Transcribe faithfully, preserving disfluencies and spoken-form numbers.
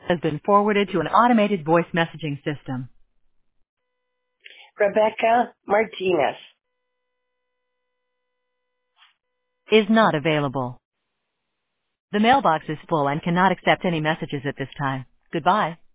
has been forwarded to an automated voice messaging system. Rebecca Martinez Is not available. The mailbox is full and cannot accept any messages at this time. Goodbye.